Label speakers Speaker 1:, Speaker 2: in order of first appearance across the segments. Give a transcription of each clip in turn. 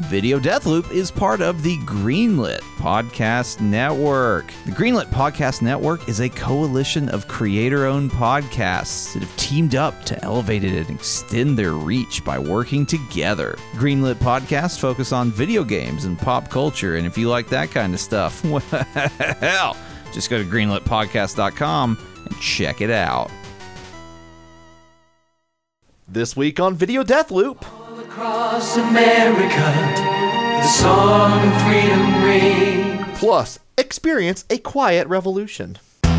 Speaker 1: Video Deathloop is part of the Greenlit Podcast Network. The Greenlit Podcast Network is a coalition of creator-owned podcasts that have teamed up to elevate it and extend their reach by working together. Greenlit Podcasts focus on video games and pop culture, and if you like that kind of stuff, well, just go to greenlitpodcast.com and check it out.
Speaker 2: This week on Video Deathloop.
Speaker 3: Across America, the song of freedom rings.
Speaker 2: Plus, experience a quiet revolution.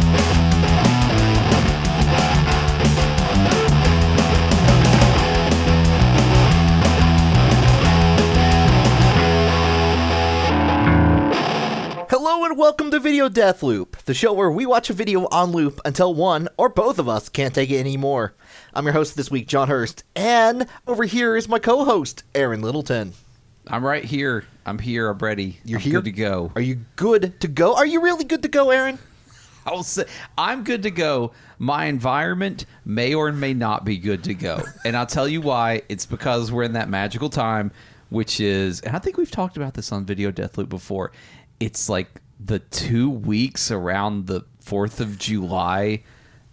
Speaker 2: Hello and welcome to Video Deathloop, the show where we watch a video on loop until one or both of us can't take it anymore. I'm your host this week, John Hurst, and over here is my co-host, Aaron Littleton.
Speaker 1: I'm right here. I'm here. I'm ready.
Speaker 2: You're
Speaker 1: I'm
Speaker 2: here?
Speaker 1: good to go.
Speaker 2: Are you good to go? Are you really good to go, Aaron?
Speaker 1: I'll say I'm good to go. My environment may or may not be good to go. And I'll tell you why. It's because we're in that magical time, which is, and I think we've talked about this on Video Deathloop before, it's like the 2 weeks around the 4th of July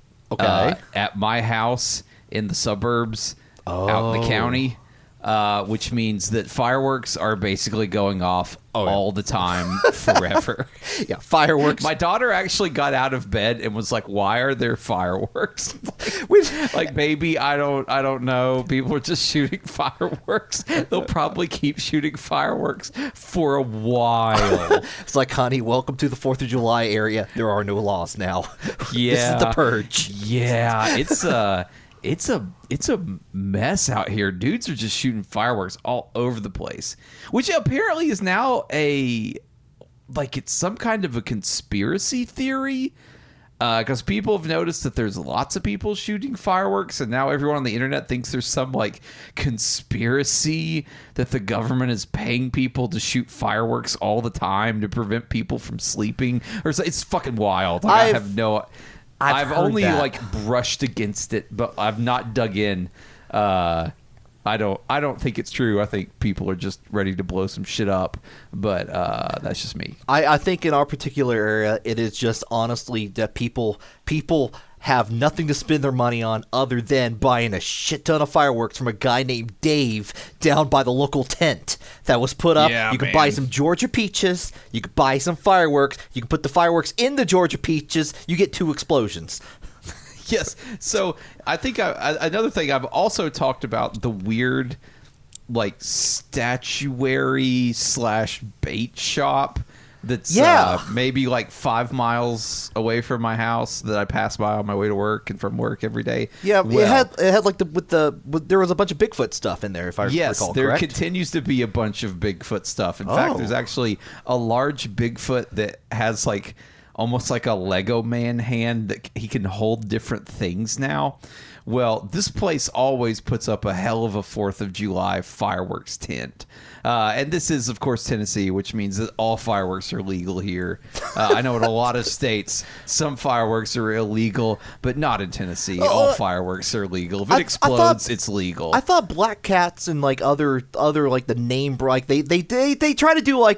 Speaker 1: at my house in the suburbs out in the county, which means that fireworks are basically going off all the time forever.
Speaker 2: Yeah, fireworks.
Speaker 1: My daughter actually got out of bed and was like, "Why are there fireworks?" Like, baby, I don't know. People are just shooting fireworks. They'll probably keep shooting fireworks for a while.
Speaker 2: It's like, honey, welcome to the 4th of July area. There are no laws now.
Speaker 1: Yeah.
Speaker 2: This is the purge.
Speaker 1: Yeah, it's a mess out here. Dudes are just shooting fireworks all over the place, which apparently is now it's some kind of a conspiracy theory. Because people have noticed that there's lots of people shooting fireworks, and now everyone on the internet thinks there's some conspiracy that the government is paying people to shoot fireworks all the time to prevent people from sleeping. Or it's fucking wild. I've only brushed against it, but I've not dug in. I don't think it's true. I think people are just ready to blow some shit up, but that's just me.
Speaker 2: I think in our particular area, it is just honestly that people have nothing to spend their money on other than buying a shit ton of fireworks from a guy named Dave down by the local tent that was put up.
Speaker 1: Yeah,
Speaker 2: you can buy some Georgia peaches. You can buy some fireworks. You can put the fireworks in the Georgia peaches. You get 2 explosions.
Speaker 1: Yes. So I think another thing I've also talked about, the weird statuary / bait shop that's maybe 5 miles away from my house that I pass by on my way to work and from work every day.
Speaker 2: Yeah, it had there was a bunch of Bigfoot stuff in there, if I recall correct.
Speaker 1: Yes, there continues to be a bunch of Bigfoot stuff. In fact, there's actually a large Bigfoot that has almost like a Lego man hand that he can hold different things now. Well, this place always puts up a hell of a 4th of July fireworks tent. And this is, of course, Tennessee, which means that all fireworks are legal here. I know in a lot of states, some fireworks are illegal, but not in Tennessee. All fireworks are legal. If it explodes, it's legal.
Speaker 2: I thought Black Cats and other the name they try to do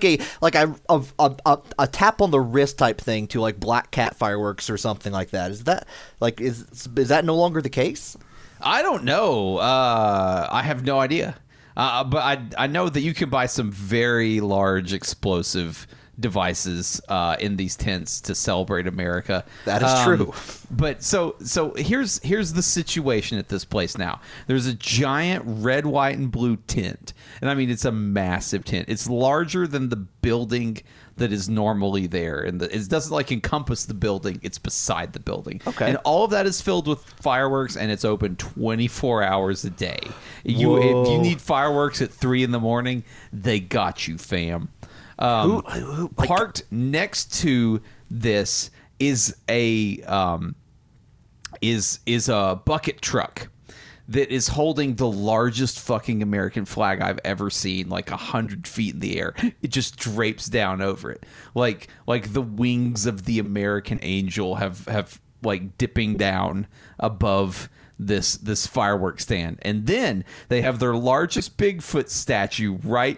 Speaker 2: a tap on the wrist type thing to Black Cat fireworks or something like that. Is that is that no longer the case?
Speaker 1: I don't know. I have no idea. But I know that you can buy some very large explosive devices in these tents to celebrate America.
Speaker 2: That is true.
Speaker 1: But so here's the situation at this place now. There's a giant red, white, and blue tent. And I mean, it's a massive tent. It's larger than the building that is normally there, and it doesn't encompass the building. It's beside the building. Okay. And all of that is filled with fireworks, and it's open 24 hours a day. If you need fireworks at 3 a.m, they got you, fam. Parked next to this is a bucket truck that is holding the largest fucking American flag I've ever seen, 100 feet in the air. It just drapes down over it, like the wings of the American angel have dipping down above this fireworks stand. And then they have their largest Bigfoot statue right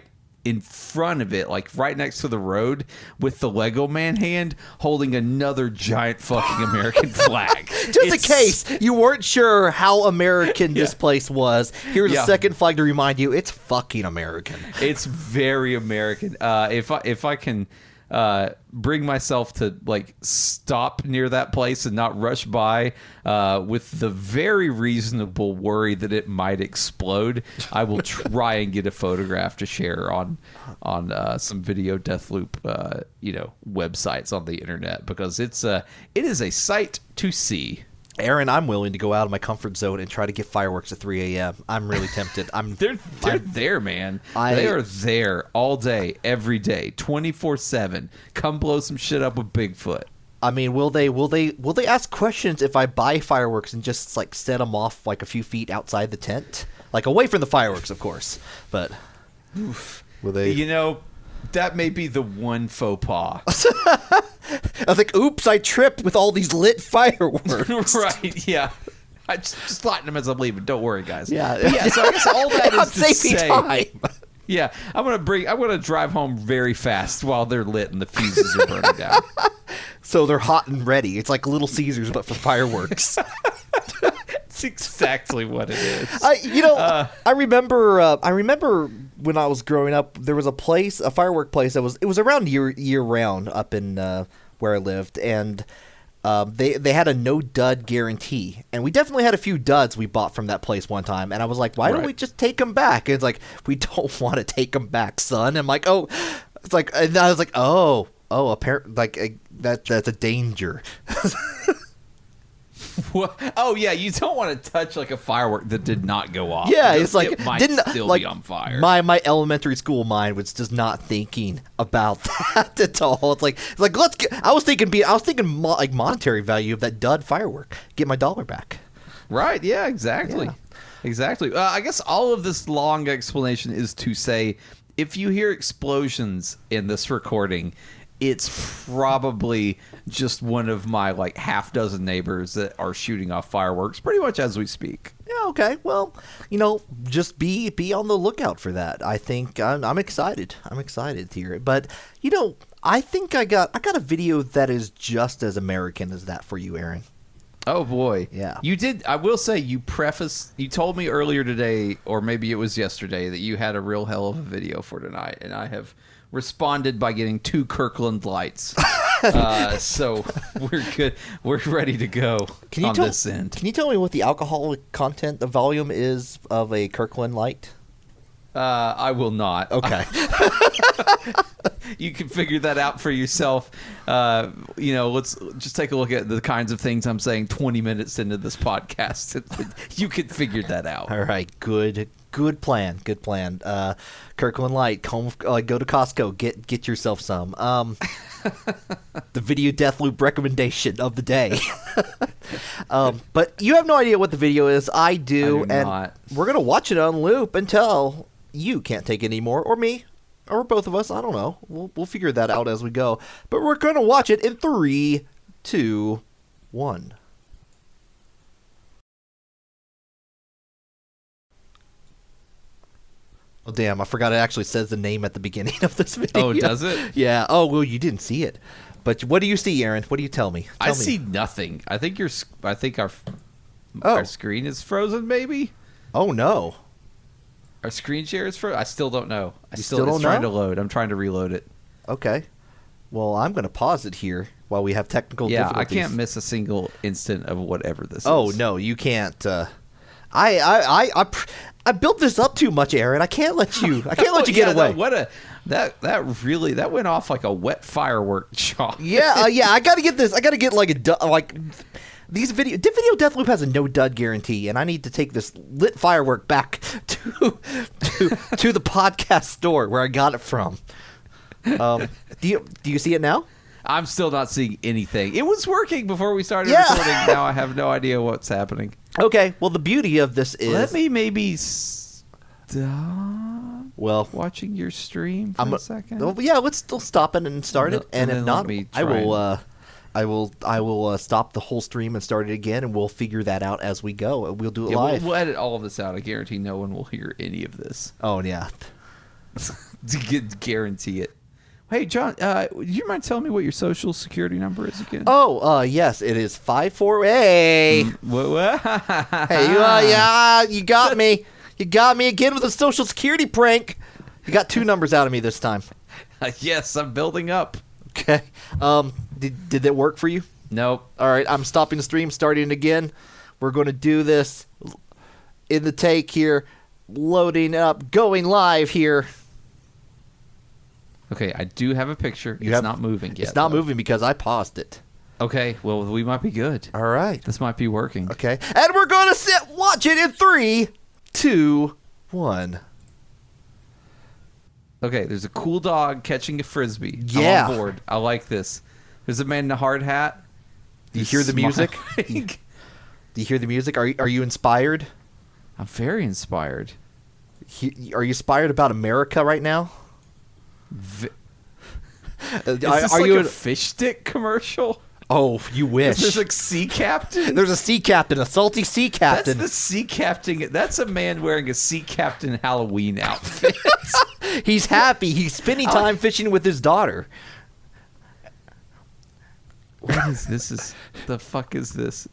Speaker 1: in front of it, like right next to the road, with the Lego man hand holding another giant fucking American flag.
Speaker 2: Just in case you weren't sure how American this place was, here's a second flag to remind you it's fucking American.
Speaker 1: It's very American. If I can bring myself to like stop near that place and not rush by with the very reasonable worry that it might explode, I will try and get a photograph to share on some video Deathloop websites on the internet, because it is a sight to see.
Speaker 2: Aaron, I'm willing to go out of my comfort zone and try to get fireworks at 3 a.m. I'm really tempted.
Speaker 1: They're there, man. They are there all day, every day, 24/7. Come blow some shit up with Bigfoot.
Speaker 2: I mean, will they ask questions if I buy fireworks and just like set them off like a few feet outside the tent, like away from the fireworks, of course? But will they?
Speaker 1: You know, that may be the one faux pas.
Speaker 2: I was like, oops, I tripped with all these lit fireworks.
Speaker 1: Right, yeah. I just lighting them as I'm leaving. Don't worry, guys.
Speaker 2: Yeah.
Speaker 1: So I guess all that is to
Speaker 2: saving
Speaker 1: say,
Speaker 2: time.
Speaker 1: Yeah, I'm gonna drive home very fast while they're lit and the fuses are burning down.
Speaker 2: So they're hot and ready. It's like Little Caesars, but for fireworks.
Speaker 1: That's exactly what it is.
Speaker 2: I remember when I was growing up, there was a firework place it was around year round up in where I lived, and they had a no dud guarantee, and we definitely had a few duds we bought from that place one time, and I was like, why don't we just take them back? And it's like, we don't want to take them back, son. I'm like, oh, it's like, and I was like, oh, apparently, like that's a danger.
Speaker 1: What? Oh yeah, you don't want to touch like a firework that did not go off.
Speaker 2: Yeah, it's like
Speaker 1: it might still be on fire.
Speaker 2: My elementary school mind was just not thinking about that at all. It's like let's get. I was thinking like monetary value of that dud firework. Get my dollar back.
Speaker 1: Right? Yeah. Exactly.
Speaker 2: Yeah.
Speaker 1: Exactly. I guess all of this long explanation is to say, if you hear explosions in this recording, it's probably just one of my like half dozen neighbors that are shooting off fireworks pretty much as we speak.
Speaker 2: Yeah, okay. Well, just be on the lookout for that. I think I'm excited. I'm excited to hear it. But, I think I got a video that is just as American as that for you, Aaron.
Speaker 1: Oh boy.
Speaker 2: Yeah.
Speaker 1: You did. I will say you told me earlier today, or maybe it was yesterday, that you had a real hell of a video for tonight, and I have responded by getting 2 Kirkland lights. So we're good. We're ready to go this end.
Speaker 2: Can you tell me what the alcoholic content, the volume is of a Kirkland light?
Speaker 1: I will not.
Speaker 2: Okay.
Speaker 1: You can figure that out for yourself. Let's just take a look at the kinds of things I'm saying 20 minutes into this podcast. You can figure that out.
Speaker 2: All right. Good plan. Good plan. Kirkland Light, go to Costco, get yourself some. The video Deathloop recommendation of the day. But you have no idea what the video is. I do, and we're gonna watch it on loop until you can't take it anymore, or me, or both of us. I don't know. We'll figure that out as we go. But we're gonna watch it in 3, 2, 1. Oh, damn, I forgot it actually says the name at the beginning of this video.
Speaker 1: Oh, does it?
Speaker 2: Yeah. Oh, well, you didn't see it. But what do you see, Aaron? What do you tell me?
Speaker 1: I see nothing. I think our screen is frozen, maybe?
Speaker 2: Oh, no.
Speaker 1: Our screen share is frozen? I still don't know.
Speaker 2: It's trying
Speaker 1: to load. I'm trying to reload it.
Speaker 2: Okay. Well, I'm going to pause it here while we have technical difficulties.
Speaker 1: I can't miss a single instant of whatever this is.
Speaker 2: Oh, no, you can't. I built this up too much, Aaron. I can't let you get away.
Speaker 1: That went off like a wet firework shot.
Speaker 2: Yeah, I got to get this. I got to get these video Deathloop has a no dud guarantee, and I need to take this lit firework back to the podcast store where I got it from. Do you see it now?
Speaker 1: I'm still not seeing anything. It was working before we started recording. Now I have no idea what's happening.
Speaker 2: Okay, well, the beauty of this is...
Speaker 1: Let me maybe stop watching your stream for a second.
Speaker 2: Well, yeah, let's still stop it and start it. And if not, I will stop the whole stream and start it again, and we'll figure that out as we go. We'll do it live.
Speaker 1: We'll edit all of this out. I guarantee no one will hear any of this.
Speaker 2: Oh, yeah.
Speaker 1: Guarantee it. Hey, John, do you mind telling me what your social security number is again?
Speaker 2: Oh, yes, it is 54. Hey, hey, yeah, you got me. You got me again with a social security prank. You got 2 numbers out of me this time.
Speaker 1: Yes, I'm building up.
Speaker 2: Okay. Did that work for you?
Speaker 1: Nope.
Speaker 2: All right, I'm stopping the stream, starting again. We're going to do this in the take here, loading up, going live here.
Speaker 1: Okay, I do have a picture. It's not moving yet.
Speaker 2: It's not moving because I paused it.
Speaker 1: Okay, well, we might be good.
Speaker 2: All right.
Speaker 1: This might be working.
Speaker 2: Okay. And we're going to watch it in 3, 2, 1.
Speaker 1: Okay, there's a cool dog catching a frisbee.
Speaker 2: Yeah.
Speaker 1: I'm on board. I like this. There's a man in a hard hat.
Speaker 2: Do you hear the music? Do you hear the music? Are you inspired?
Speaker 1: I'm very inspired.
Speaker 2: Are you inspired about America right now?
Speaker 1: Is this
Speaker 2: are
Speaker 1: like
Speaker 2: you
Speaker 1: a fish stick commercial?
Speaker 2: Oh, you wish.
Speaker 1: There's like sea captain.
Speaker 2: There's a sea captain, a salty sea captain.
Speaker 1: That's the sea captain. That's a man wearing a sea captain Halloween outfit.
Speaker 2: He's happy. He's spending time fishing with his daughter.
Speaker 1: What is this? The fuck is this?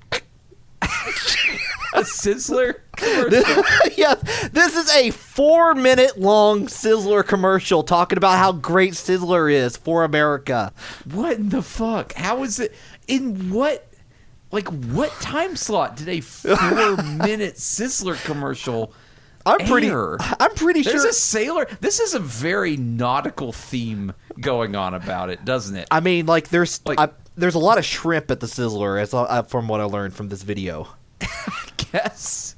Speaker 1: A Sizzler commercial?
Speaker 2: Yeah, this is a 4-minute long Sizzler commercial talking about how great Sizzler is for America.
Speaker 1: What in the fuck? How is it? In what? Like, what time slot did a 4-minute Sizzler commercial
Speaker 2: I'm pretty
Speaker 1: air?
Speaker 2: sure.
Speaker 1: There's a sailor. This is a very nautical theme going on about it, doesn't it?
Speaker 2: I mean, like, there's a lot of shrimp at the Sizzler, from what I learned from this video.
Speaker 1: Yes.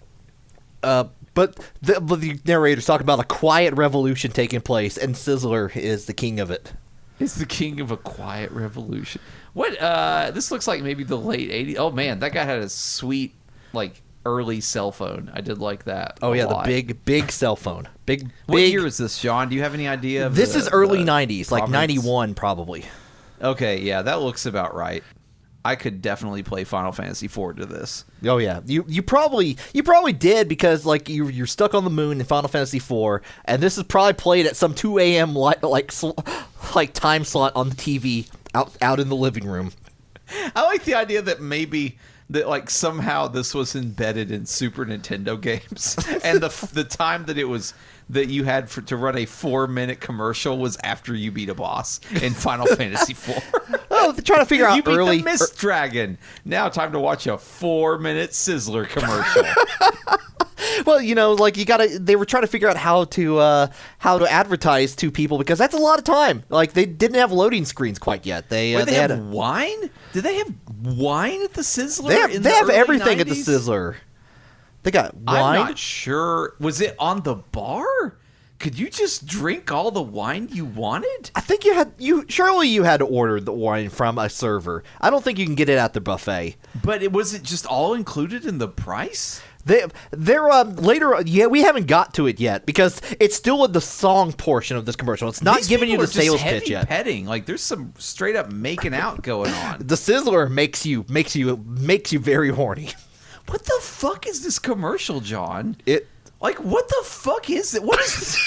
Speaker 2: But the narrator's talking about a quiet revolution taking place, and Sizzler is the king of it.
Speaker 1: It's the king of a quiet revolution. What? This looks like maybe the late 80s. Oh, man, that guy had a sweet, like, early cell phone. I did like that.
Speaker 2: Oh, yeah,
Speaker 1: lot.
Speaker 2: the big cell phone.
Speaker 1: What year is this, John? Do you have any idea?
Speaker 2: This is early 90s, like 91 probably.
Speaker 1: Okay, yeah, that looks about right. I could definitely play Final Fantasy IV to this.
Speaker 2: Oh yeah, you probably did because like you're stuck on the moon in Final Fantasy IV, and this is probably played at some 2 a.m. like time slot on the TV out in the living room.
Speaker 1: I like the idea that maybe that like somehow this was embedded in Super Nintendo games, and the time that it was that you had to run a 4-minute commercial was after you beat a boss in Final Fantasy IV.
Speaker 2: Oh, they're trying to figure out
Speaker 1: you beat
Speaker 2: early
Speaker 1: the Mist Dragon. Now time to watch a 4-minute Sizzler commercial.
Speaker 2: Well, you know, like they were trying to figure out how to advertise to people because that's a lot of time. Like they didn't have loading screens quite yet. They
Speaker 1: have wine? Did they have wine at the Sizzler?
Speaker 2: They have everything
Speaker 1: 90s?
Speaker 2: at the Sizzler. They got wine.
Speaker 1: I'm not sure. Was it on the bar? Could you just drink all the wine you wanted?
Speaker 2: I think you had to order the wine from a server. I don't think you can get it at the buffet.
Speaker 1: But was it just all included in the price?
Speaker 2: They're later. Yeah, we haven't got to it yet because it's still in the song portion of this commercial. It's not giving you the sales pitch yet.
Speaker 1: Petting, like there's some straight up making out going on.
Speaker 2: The Sizzler makes you very horny.
Speaker 1: What the fuck is this commercial, John? Like, what the fuck is it? What is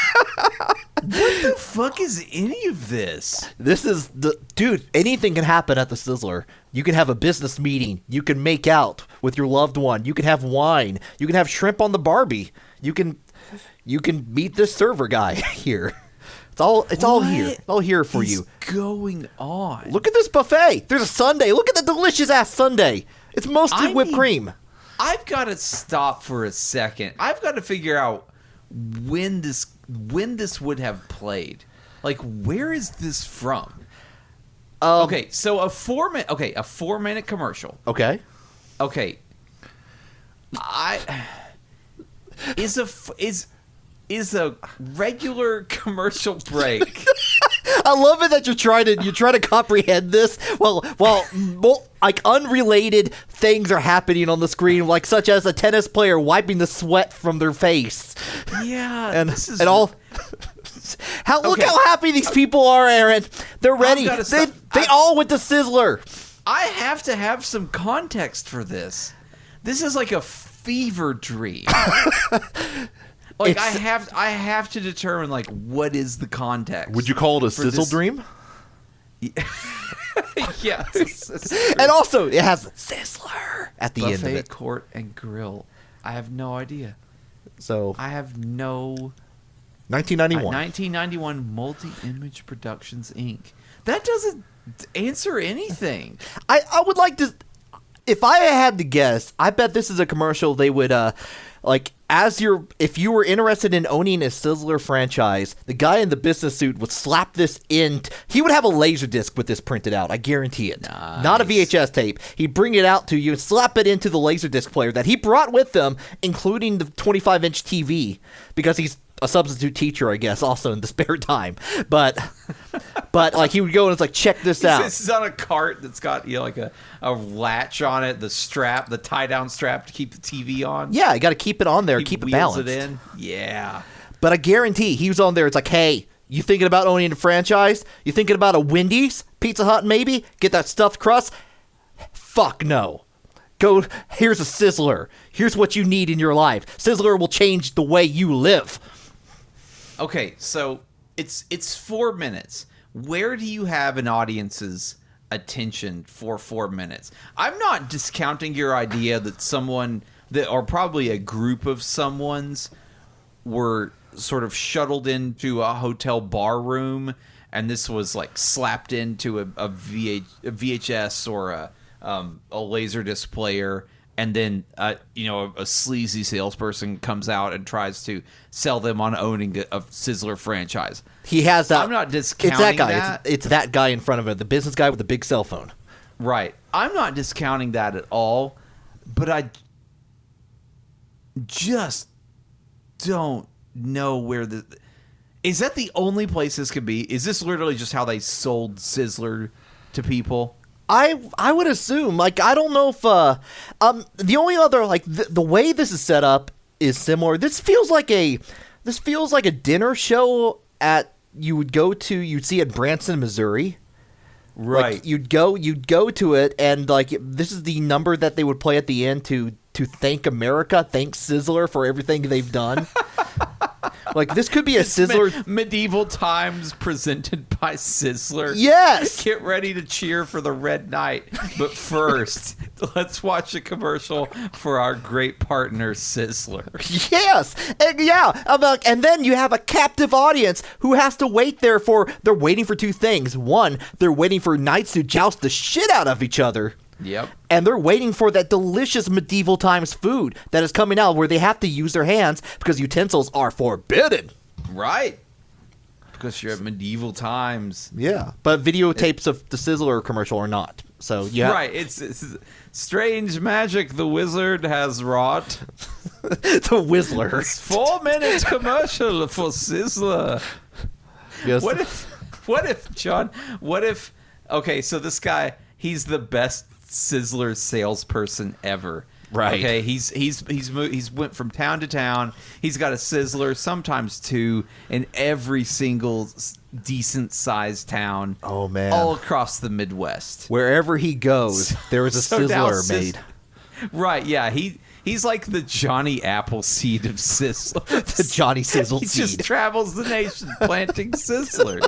Speaker 1: what the fuck is any of this?
Speaker 2: This is dude, anything can happen at the Sizzler. You can have a business meeting. You can make out with your loved one. You can have wine. You can have shrimp on the Barbie. You can meet this server guy here. It's all here. It's all here for you.
Speaker 1: What's going on?
Speaker 2: Look at this buffet. There's a sundae. Look at the delicious ass sundae. It's mostly whipped cream.
Speaker 1: I've got to stop for a second. I've got to figure out when this would have played. Like, where is this from? Okay, so a 4-minute commercial.
Speaker 2: Okay.
Speaker 1: Is a regular commercial break.
Speaker 2: I love it that you're trying to comprehend this. Well, like unrelated things are happening on the screen, like such as a tennis player wiping the sweat from their face.
Speaker 1: Yeah,
Speaker 2: look how happy these people are, Aaron. They're ready. They all went to Sizzler.
Speaker 1: I have to have some context for this. This is like a fever dream. Like I have to determine like what is the context.
Speaker 2: Would you call it a
Speaker 1: for
Speaker 2: sizzle
Speaker 1: this-
Speaker 2: dream?
Speaker 1: Yeah.
Speaker 2: And also, it has Sizzler at the end of
Speaker 1: Buffet
Speaker 2: it.
Speaker 1: Court and Grill. I have no idea.
Speaker 2: So,
Speaker 1: I have no
Speaker 2: 1991.
Speaker 1: 1991 Multi-Image Productions Inc. That doesn't answer anything.
Speaker 2: I would like to. If I had to guess, I bet this is a commercial they would like if you were interested in owning a Sizzler franchise, the guy in the business suit would slap this in. He would have a laser disc with this printed out. I guarantee it.
Speaker 1: Nice.
Speaker 2: Not a VHS tape. He'd bring it out to you and slap it into the laser disc player that he brought with him, including the 25-inch TV, because he's a substitute teacher, I guess, also in the spare time. But like he would go and it's like, check this out.
Speaker 1: This is on a cart that's got like a latch on it, the tie down strap to keep the TV on.
Speaker 2: Yeah, you got to keep it on there, keep it
Speaker 1: wheels
Speaker 2: balanced.
Speaker 1: it in. Yeah.
Speaker 2: But I guarantee he was on there. It's like, hey, you thinking about owning a franchise? You thinking about a Wendy's, Pizza Hut, maybe? Get that stuffed crust? Fuck no. Go. Here's a Sizzler. Here's what you need in your life. Sizzler will change the way you live.
Speaker 1: Okay, so it's 4 minutes. Where do you have an audience's attention for 4 minutes? I'm not discounting your idea that someone that, or probably a group of someone's, were sort of shuttled into a hotel bar room, and this was like slapped into a VHS or a Laserdisc player. And then, a sleazy salesperson comes out and tries to sell them on owning a Sizzler franchise.
Speaker 2: He has that.
Speaker 1: I'm not discounting
Speaker 2: it's that guy.
Speaker 1: that.
Speaker 2: It's that guy in front of it, the business guy with the big cell phone.
Speaker 1: Right. I'm not discounting that at all, but I just don't know where the... Is that the only place this could be? Is this literally just how they sold Sizzler to people?
Speaker 2: I would assume, like, I don't know if the only other, like, the way this is set up is similar. This feels like a dinner show you'd see at Branson, Missouri.
Speaker 1: Right.
Speaker 2: Like, you'd go to it, and like, this is the number that they would play at the end to thank America, thank Sizzler for everything they've done. Like, this could be a Sizzler...
Speaker 1: Medieval Times presented by Sizzler.
Speaker 2: Yes!
Speaker 1: Get ready to cheer for the Red Knight. But first, let's watch a commercial for our great partner, Sizzler.
Speaker 2: Yes! And yeah! And then you have a captive audience who has to wait there they're waiting for two things. One, they're waiting for knights to joust the shit out of each other.
Speaker 1: Yep.
Speaker 2: And they're waiting for that delicious medieval times food that is coming out where they have to use their hands because utensils are forbidden.
Speaker 1: Right. Because you're at medieval times.
Speaker 2: Yeah. But videotapes of the Sizzler commercial are not. So yeah.
Speaker 1: Right. It's strange magic the wizard has wrought.
Speaker 2: The Whistler.
Speaker 1: 4 minutes commercial for Sizzler.
Speaker 2: Yes.
Speaker 1: What if, John, okay, so this guy, he's the best Sizzler salesperson ever.
Speaker 2: Right.
Speaker 1: Okay, he's went from town to town. He's got a Sizzler, sometimes two, in every single decent sized town.
Speaker 2: Oh, man.
Speaker 1: All across the Midwest.
Speaker 2: Wherever he goes, there is a
Speaker 1: So now
Speaker 2: Sizzler made.
Speaker 1: Right, yeah, he's like the Johnny Appleseed of Sizzlers.
Speaker 2: The Johnny Sizzle
Speaker 1: He
Speaker 2: seed.
Speaker 1: just travels the nation planting Sizzlers.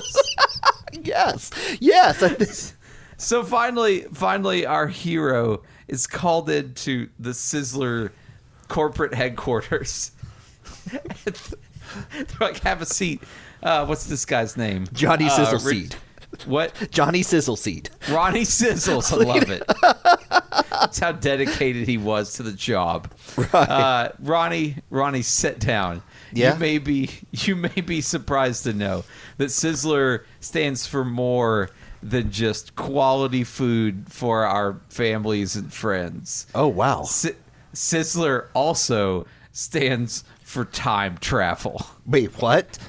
Speaker 2: Yes. Yes.
Speaker 1: So finally, our hero is called into the Sizzler corporate headquarters. They're like, have a seat. What's this guy's name?
Speaker 2: Johnny Sizzle seed.
Speaker 1: What?
Speaker 2: Johnny Sizzle seed.
Speaker 1: Ronnie Sizzles. I love it. That's how dedicated he was to the job.
Speaker 2: Right.
Speaker 1: Ronnie, sit down.
Speaker 2: Yeah?
Speaker 1: You may be surprised to know that Sizzler stands for more than just quality food for our families and friends.
Speaker 2: Oh, wow.
Speaker 1: Sizzler also stands for time travel.
Speaker 2: Wait, what?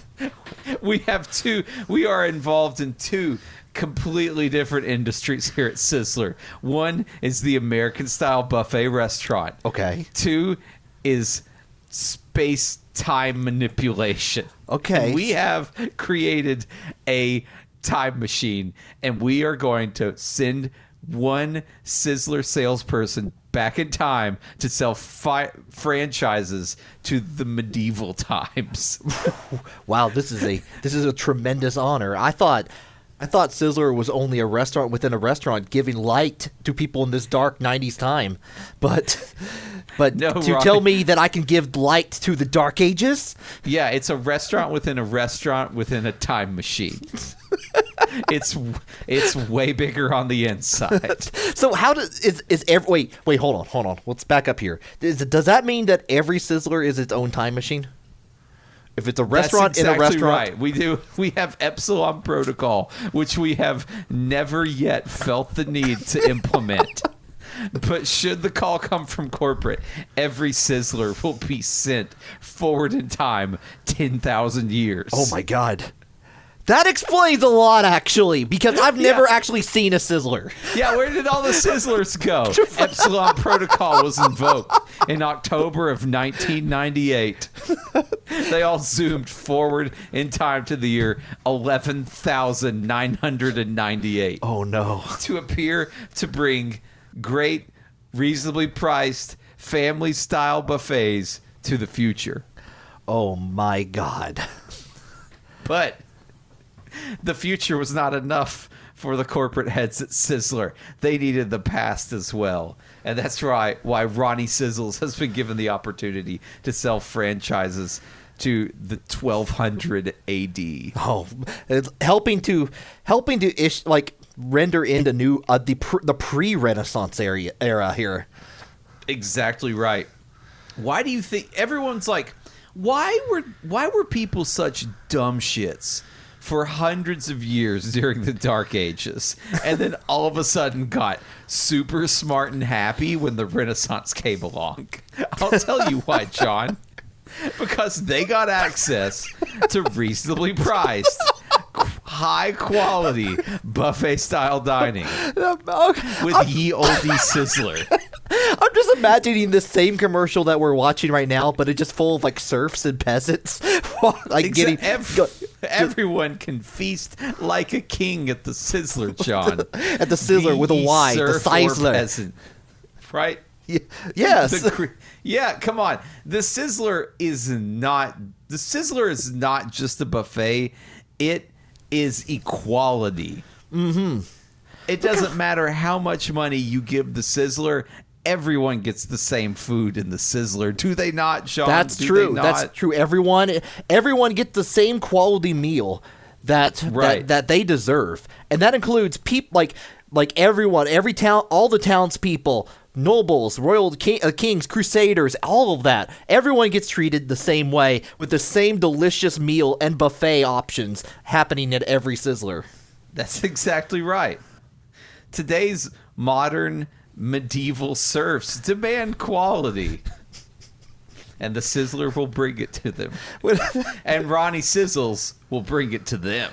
Speaker 1: We are involved in two completely different industries here at Sizzler. One is the American-style buffet restaurant.
Speaker 2: Okay.
Speaker 1: Two is space-time manipulation.
Speaker 2: Okay.
Speaker 1: And we have created a time machine, and we are going to send one Sizzler salesperson back in time to sell franchises to the medieval times.
Speaker 2: Wow, this is a tremendous honor. I thought Sizzler was only a restaurant within a restaurant giving light to people in this dark 90s time. But
Speaker 1: No,
Speaker 2: to
Speaker 1: Ronnie.
Speaker 2: tell me that I can give light to the dark ages?
Speaker 1: Yeah, it's a restaurant within a time machine. It's way bigger on the inside.
Speaker 2: So how does is every wait, hold on. Let's back up here. Does that mean that every Sizzler is its own time machine? If it's a restaurant
Speaker 1: That's exactly
Speaker 2: in a restaurant,
Speaker 1: right. We have Epsilon Protocol, which we have never yet felt the need to implement. But should the call come from corporate, every Sizzler will be sent forward in time 10,000 years.
Speaker 2: oh my god. That explains a lot, actually, because I've never actually seen a Sizzler.
Speaker 1: Yeah, where did all the Sizzlers go? Epsilon Protocol was invoked in October of 1998. They all zoomed forward in time to the year 11,998
Speaker 2: Oh no.
Speaker 1: to appear to bring great, reasonably priced, family-style buffets to the future.
Speaker 2: Oh my god.
Speaker 1: But the future was not enough for the corporate heads at Sizzler. They needed the past as well. And that's why Ronnie Sizzles has been given the opportunity to sell franchises to the 1200 AD.
Speaker 2: Oh, it's helping to render into new the pre-Renaissance era here.
Speaker 1: Exactly right. Why do you think everyone's like, why were people such dumb shits for hundreds of years during the Dark Ages, and then all of a sudden got super smart and happy when the Renaissance came along? I'll tell you why, John. Because they got access to reasonably priced, high quality buffet style dining with ye olde Sizzler.
Speaker 2: I'm just imagining the same commercial that we're watching right now, but it's just full of like serfs and peasants,
Speaker 1: Everyone can feast like a king at the Sizzler, John.
Speaker 2: At the Sizzler with a Y, the
Speaker 1: serf or
Speaker 2: Sizzler.
Speaker 1: peasant. Right?
Speaker 2: Yes.
Speaker 1: Yeah, come on. The Sizzler is not just a buffet. It is equality. Mm-hmm. It doesn't matter how much money you give the Sizzler. Everyone gets the same food in the Sizzler. Do they not, Sean?
Speaker 2: That's
Speaker 1: Do
Speaker 2: true.
Speaker 1: they not?
Speaker 2: That's true. Everyone gets the same quality meal that they deserve, and that includes people like everyone, every town, all the townspeople, nobles, kings, crusaders, all of that. Everyone gets treated the same way with the same delicious meal and buffet options happening at every Sizzler.
Speaker 1: That's exactly right. Today's modern medieval serfs demand quality. And the Sizzler will bring it to them. And Ronnie Sizzles will bring it to them.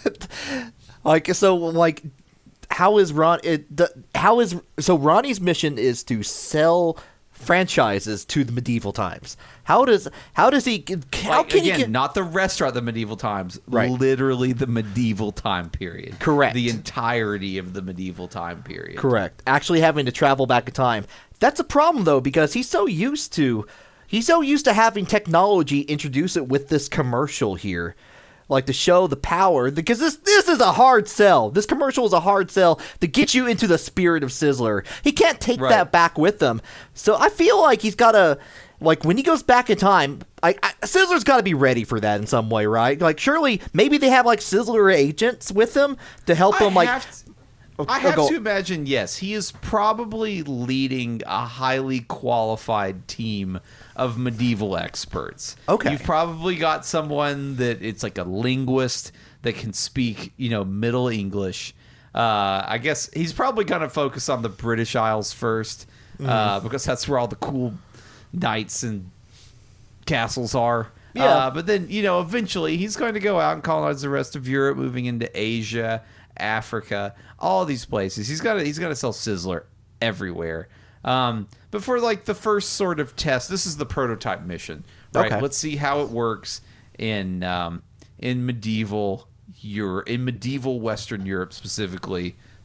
Speaker 2: So Ronnie's mission is to sell franchises to the medieval times. How can he get
Speaker 1: not the restaurant, the medieval times,
Speaker 2: Right.
Speaker 1: literally the medieval time period.
Speaker 2: Correct.
Speaker 1: The entirety of the medieval time period.
Speaker 2: Correct. Actually having to travel back in time. That's a problem though, because he's so used to having technology introduce it with this commercial here. Like to show the power, because this is a hard sell. This commercial is a hard sell to get you into the spirit of Sizzler. He can't take
Speaker 1: Right.
Speaker 2: that back with him. So I feel like he's got to, like when he goes back in time, Sizzler's got to be ready for that in some way, right? Like surely, maybe they have like Sizzler agents with him to help him
Speaker 1: I have
Speaker 2: go.
Speaker 1: to imagine, yes, he is probably leading a highly qualified team of medieval experts.
Speaker 2: Okay.
Speaker 1: You've probably got someone that it's like a linguist that can speak, Middle English. I guess he's probably going to focus on the British Isles first, because that's where all the cool knights and castles are.
Speaker 2: Yeah.
Speaker 1: But then, eventually he's going to go out and colonize the rest of Europe, moving into Asia, Africa, all these places. He's got to sell Sizzler everywhere. But for like the first sort of test, this is the prototype mission, right?
Speaker 2: Okay.
Speaker 1: Let's see how it works in medieval Europe, in medieval Western Europe specifically,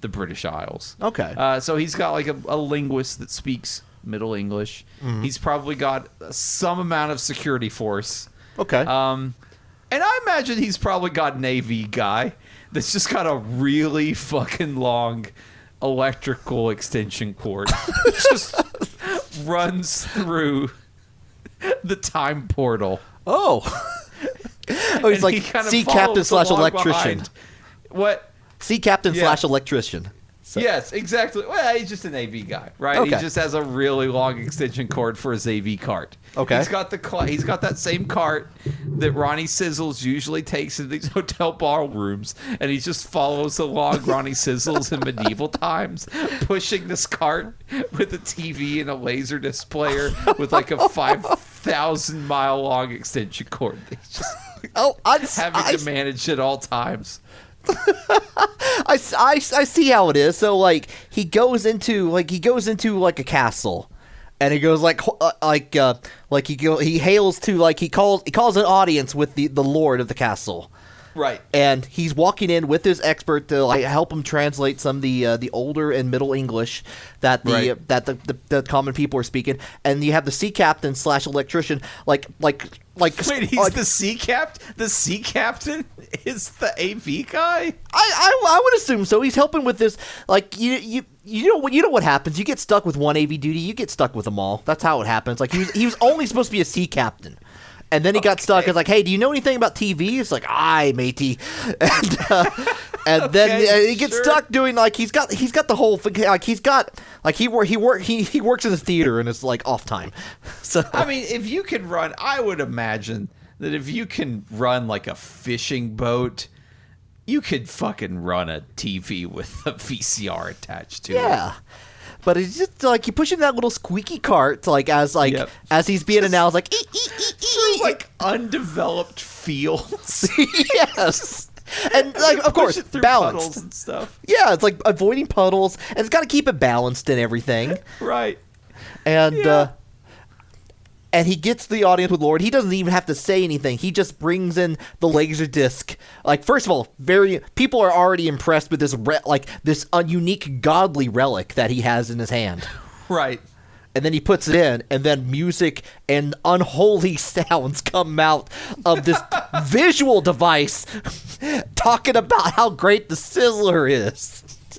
Speaker 1: the British Isles.
Speaker 2: Okay.
Speaker 1: So he's got like a linguist that speaks Middle English. He's probably got some amount of security force.
Speaker 2: Okay.
Speaker 1: And I imagine he's probably got an AV guy that's just got a really fucking long electrical extension cord that just runs through the time portal.
Speaker 2: Oh, he's
Speaker 1: And
Speaker 2: like
Speaker 1: he kinda
Speaker 2: sea
Speaker 1: follows
Speaker 2: captain /
Speaker 1: along
Speaker 2: electrician.
Speaker 1: behind. What?
Speaker 2: Sea captain
Speaker 1: Yeah.
Speaker 2: / electrician. So,
Speaker 1: Yes, exactly. Well, he's just an AV guy, right?
Speaker 2: Okay.
Speaker 1: He just has a really long extension cord for his AV cart.
Speaker 2: Okay.
Speaker 1: He's got that same cart that Ronnie Sizzles usually takes in these hotel ballrooms, and he just follows along Ronnie Sizzles in medieval times, pushing this cart with a TV and a laserdisc player with like a 5,000-mile long extension cord. He's just having to manage at all times.
Speaker 2: I see how it is. So like he goes into like a castle, and he goes he hails to like he calls an audience with the lord of the castle.
Speaker 1: Right.
Speaker 2: And he's walking in with his expert to like help him translate some of the older and Middle English that the common people are speaking. And you have the sea captain / electrician like
Speaker 1: Wait, he's the sea captain? The sea captain is the AV guy?
Speaker 2: I would assume so. He's helping with this. Like you know what happens. You get stuck with one AV duty. You get stuck with them all. That's how it happens. Like he was only supposed to be a sea captain, and then he got stuck. It's like, hey, do you know anything about TV? It's like, aye, matey. And then he gets stuck doing like he's got the whole like he works in the theater and it's like off time. So
Speaker 1: I mean, if you can run, I would imagine that if you can run like a fishing boat, you could fucking run a TV with a VCR attached to it.
Speaker 2: yeah. But it's just like you pushing that little squeaky cart, like as he's being announced, like
Speaker 1: Through like undeveloped fields.
Speaker 2: yes. And like, of course,
Speaker 1: Push it through
Speaker 2: balanced
Speaker 1: puddles and stuff.
Speaker 2: Yeah, it's like avoiding puddles, and it's got to keep it balanced and everything.
Speaker 1: Right.
Speaker 2: And
Speaker 1: Yeah.
Speaker 2: And he gets the audience with Lord. He doesn't even have to say anything. He just brings in the laser disc. Like, first of all, people are already impressed with this this unique godly relic that he has in his hand.
Speaker 1: Right.
Speaker 2: And then he puts it in, and then music and unholy sounds come out of this visual device talking about how great the Sizzler is.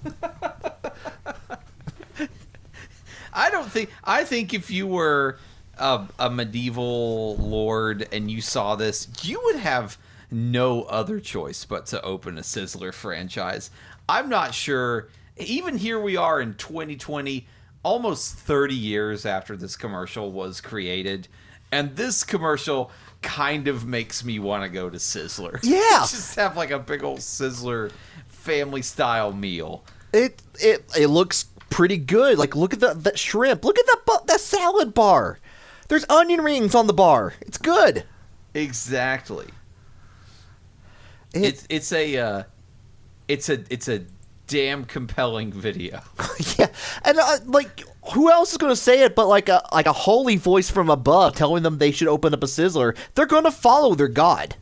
Speaker 1: I think if you were a medieval lord and you saw this, you would have no other choice but to open a Sizzler franchise. I'm not sure. Even here we are in 2020, almost 30 years after this commercial was created, and this commercial kind of makes me want to go to Sizzler.
Speaker 2: Yeah.
Speaker 1: Just have like a big old Sizzler family style meal.
Speaker 2: It looks pretty good. Like, look at that shrimp. Look at that salad bar. There's onion rings on the bar. It's good.
Speaker 1: Exactly. It's a damn compelling video.
Speaker 2: Yeah, and like, who else is going to say it but like a holy voice from above telling them they should open up a Sizzler? They're going to follow their god.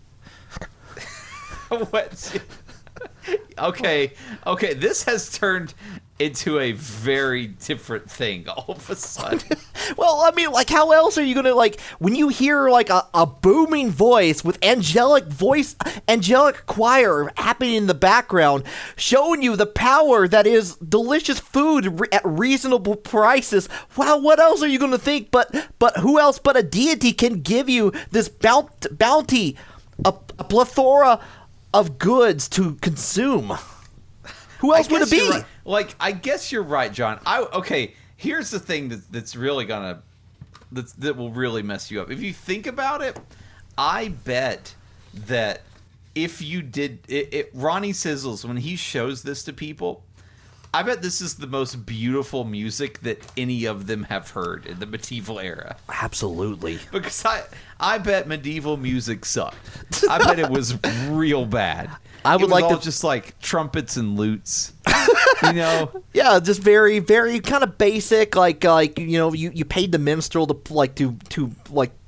Speaker 1: What? Okay. This has turned into a very different thing all of a sudden.
Speaker 2: Well, I mean, like, how else are you going to, like, when you hear, like, a booming voice with angelic choir happening in the background, showing you the power that is delicious food at reasonable prices, wow, what else are you going to think? But who else but a deity can give you this bounty, a plethora of goods to consume? Who else would it be?
Speaker 1: Right. Like, I guess you're right, John. Here's the thing that's really that will really mess you up. If you think about it, I bet that if you did Ronnie Sizzles, when he shows this to people, I bet this is the most beautiful music that any of them have heard in the medieval era.
Speaker 2: Absolutely.
Speaker 1: Because I bet medieval music sucked. I bet it was real bad.
Speaker 2: I would like
Speaker 1: to just like trumpets and lutes, you know.
Speaker 2: Yeah, just very, very kind of basic. Like you know, you paid the minstrel to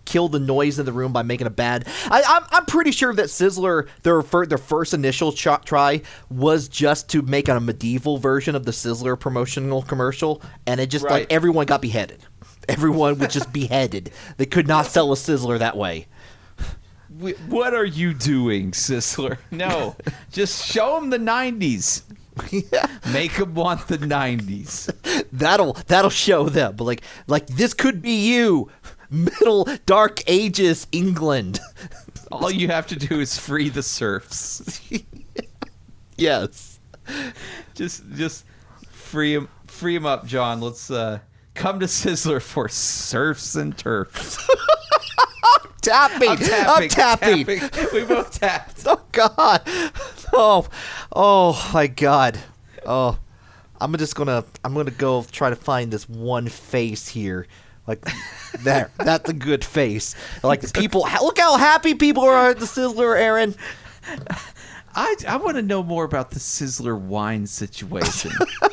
Speaker 2: kill the noise in the room by making a bad. I'm pretty sure that Sizzler their first initial try was just to make a medieval version of the Sizzler promotional commercial, and it just like everyone got beheaded. Everyone was just beheaded. They could not sell a Sizzler that way.
Speaker 1: What are you doing, Sizzler? No, just show them the 90s.
Speaker 2: Yeah.
Speaker 1: Make them want the 90s.
Speaker 2: That'll show them. But like this could be you, Middle Dark Ages England.
Speaker 1: All you have to do is free the serfs.
Speaker 2: Yes.
Speaker 1: Just free them up, John. Let's come to Sizzler for serfs and turfs.
Speaker 2: I'm tapping.
Speaker 1: We both tapped.
Speaker 2: Oh God. Oh my God. Oh, I'm gonna go try to find this one face here. Like there, that's a good face. Like the people, look how happy people are at the Sizzler, Aaron.
Speaker 1: I want to know more about the Sizzler wine situation.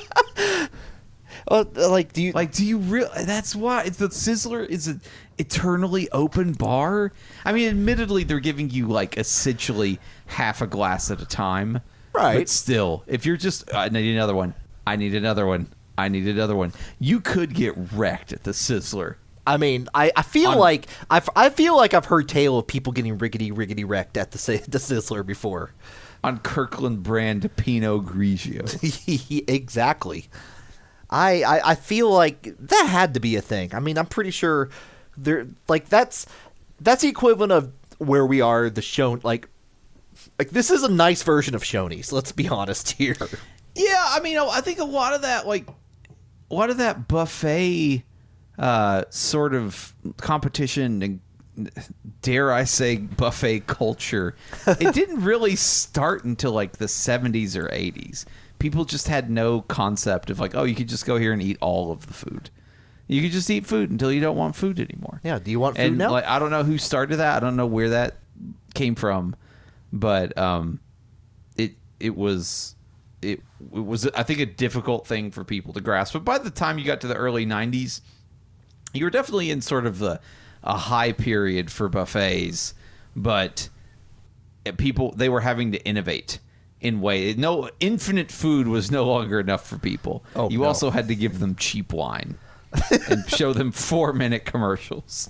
Speaker 1: Do you really? That's why the Sizzler is an eternally open bar. I mean, admittedly, they're giving you like essentially half a glass at a time,
Speaker 2: right?
Speaker 1: But still, if you're just, I need another one. I need another one. I need another one. You could get wrecked at the Sizzler.
Speaker 2: I mean, I feel like I've heard tale of people getting riggedy wrecked at the Sizzler before.
Speaker 1: On Kirkland brand Pinot Grigio.
Speaker 2: Exactly. I feel like that had to be a thing. I mean, I'm pretty sure there like that's the equivalent of where we are the show like this is a nice version of Shoney's, let's be honest here.
Speaker 1: Yeah, I mean, I think a lot of that buffet sort of competition and dare I say buffet culture, it didn't really start until like the 70s or 80s. People just had no concept of like, oh, you could just go here and eat all of the food. You could just eat food until you don't want food anymore.
Speaker 2: Yeah, do you want food now?
Speaker 1: Like, I don't know who started that. I don't know where that came from, but it was I think a difficult thing for people to grasp. But by the time you got to the early 90s, you were definitely in sort of a high period for buffets, but they were having to innovate in way. No, infinite food was no longer enough for people.
Speaker 2: Oh,
Speaker 1: you
Speaker 2: no.
Speaker 1: also had to give them cheap wine and show them 4-minute commercials.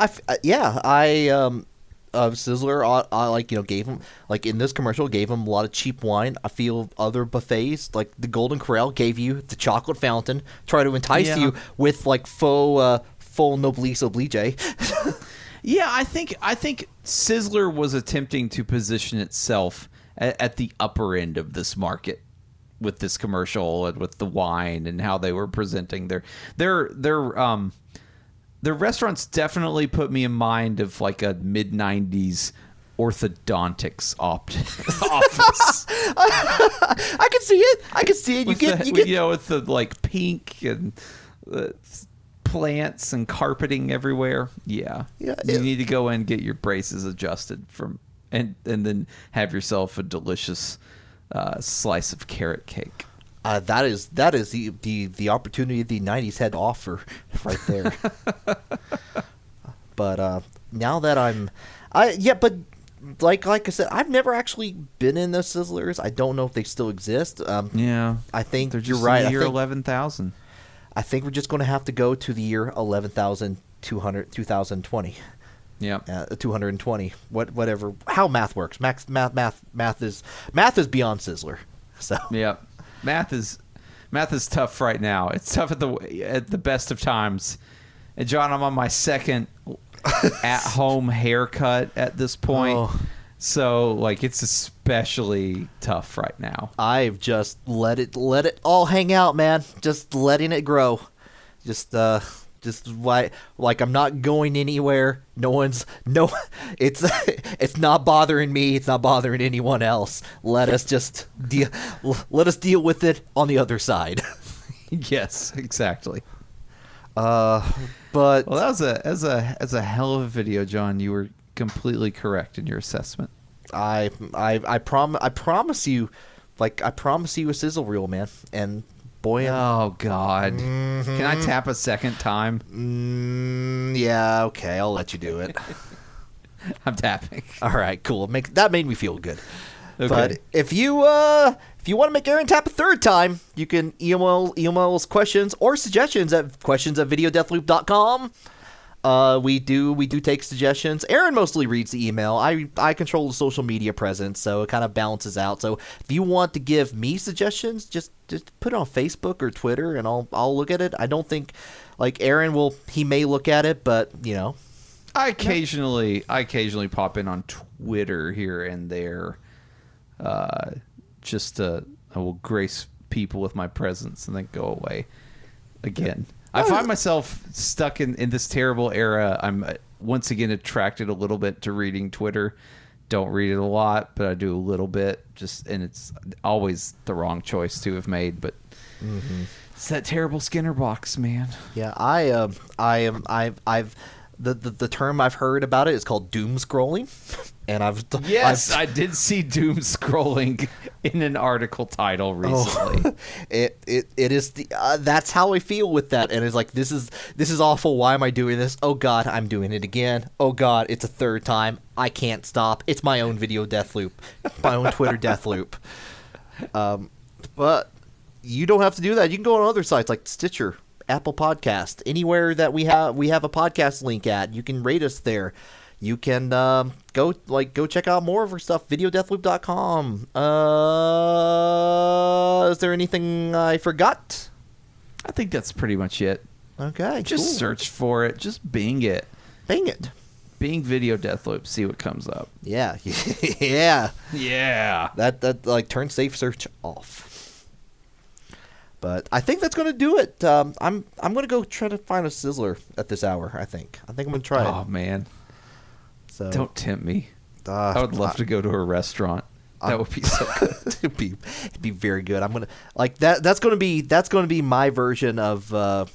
Speaker 2: Sizzler, gave him, like in this commercial, gave him a lot of cheap wine. I feel other buffets, like the Golden Corral, gave you the chocolate fountain, try to entice you with like faux noblesse oblige.
Speaker 1: Yeah, I think Sizzler was attempting to position itself at the upper end of this market with this commercial and with the wine and how they were presenting their restaurants. Definitely put me in mind of like a mid-90s orthodontics office.
Speaker 2: I can see it. You get
Speaker 1: with the like pink and plants and carpeting everywhere. Yeah. You need to go in and get your braces adjusted and then have yourself a delicious slice of carrot cake.
Speaker 2: That is the opportunity the 90s had to offer right there. But now that but like I said, I've never actually been in the Sizzlers. I don't know if they still exist. I think
Speaker 1: they're just
Speaker 2: you're right.
Speaker 1: In the year 11,000.
Speaker 2: I think we're just going to have to go to the year 2020.
Speaker 1: Yeah,
Speaker 2: 220. Whatever. How math works. Math is beyond Sizzler. So
Speaker 1: yeah, math is tough right now. It's tough at the best of times. And John, I'm on my second at-home haircut at this point.
Speaker 2: Oh.
Speaker 1: So like it's especially tough right now.
Speaker 2: I've just let it all hang out, man. Just letting it grow. Just like I'm not going anywhere. It's not bothering me. It's not bothering anyone else. Let us deal with it on the other side.
Speaker 1: Yes, exactly.
Speaker 2: But
Speaker 1: that was a hell of a video, John. You were completely correct in your assessment.
Speaker 2: I promise you, like I promise you a sizzle reel, man. And Boy,
Speaker 1: Oh God! Can I tap a second time?
Speaker 2: yeah, okay, I'll let you do it.
Speaker 1: I'm tapping.
Speaker 2: All right, cool. That made me feel good.
Speaker 1: Okay.
Speaker 2: But if you want to make Aaron tap a third time, you can email us questions or suggestions at questions@videodeathloop.com. We do take suggestions. Aaron mostly reads the email. I control the social media presence, so it kind of balances out. So if you want to give me suggestions, just put it on Facebook or Twitter, and I'll look at it. I don't think like Aaron he may look at it, but you know.
Speaker 1: I occasionally pop in on Twitter here and there, I will grace people with my presence and then go away again. I find myself stuck in this terrible era. I'm once again attracted a little bit to reading Twitter. Don't read it a lot, but I do a little bit. And it's always the wrong choice to have made, but it's that terrible Skinner box, man.
Speaker 2: Yeah, The term I've heard about it is called doom scrolling, and
Speaker 1: I did see doom scrolling in an article title recently.
Speaker 2: It is that's how I feel with that, and it's like this is awful. Why am I doing this? Oh God, I'm doing it again. Oh God, it's a third time. I can't stop. It's my own video death loop, my own Twitter death loop. But you don't have to do that. You can go on other sites like Stitcher, Apple Podcast, anywhere that we have a podcast link at. You can rate us there. You can go check out more of our stuff. Videodeathloop.com. Is there anything I forgot?
Speaker 1: I think that's pretty much it.
Speaker 2: Okay,
Speaker 1: Just
Speaker 2: cool.
Speaker 1: search for it. Just Bing it.
Speaker 2: Bing it.
Speaker 1: Bing Video Deathloop. See what comes up.
Speaker 2: Yeah, yeah.
Speaker 1: Yeah.
Speaker 2: That like turn safe search off. But I think that's going to do it. I'm going to go try to find a Sizzler at this hour. I think I'm going to try
Speaker 1: Oh
Speaker 2: it.
Speaker 1: man.
Speaker 2: So
Speaker 1: Don't tempt me. I would love to go to a restaurant. That would be so good.
Speaker 2: it'd be very good. I'm gonna like that. That's gonna be my version of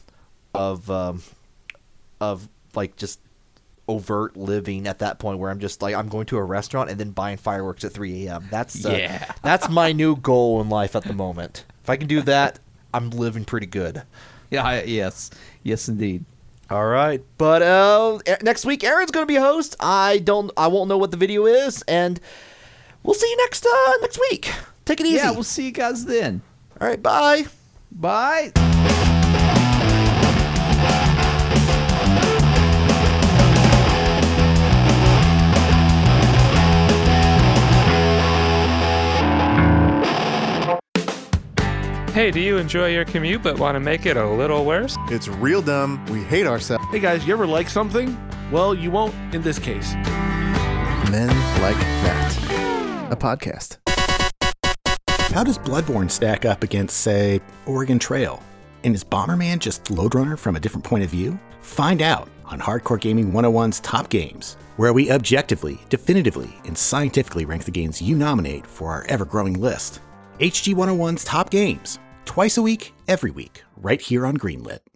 Speaker 2: like just overt living at that point where I'm just like I'm going to a restaurant and then buying fireworks at 3 a.m. That's my new goal in life at the moment. If I can do that, I'm living pretty good.
Speaker 1: Yeah. Yes, indeed.
Speaker 2: All right, but next week Aaron's going to be a host. I won't know what the video is, and we'll see you next week. Take it easy.
Speaker 1: Yeah, we'll see you guys then.
Speaker 2: All right, bye.
Speaker 1: Bye.
Speaker 4: Hey, do you enjoy your commute but want to make it a little worse?
Speaker 5: It's real dumb. We hate ourselves.
Speaker 6: Hey guys, you ever like something? Well, you won't in this case.
Speaker 5: Men Like That. A podcast.
Speaker 7: How does Bloodborne stack up against, say, Oregon Trail? And is Bomberman just Lode Runner from a different point of view? Find out on Hardcore Gaming 101's Top Games, where we objectively, definitively, and scientifically rank the games you nominate for our ever-growing list. HG 101's Top Games, twice a week, every week, right here on Greenlit.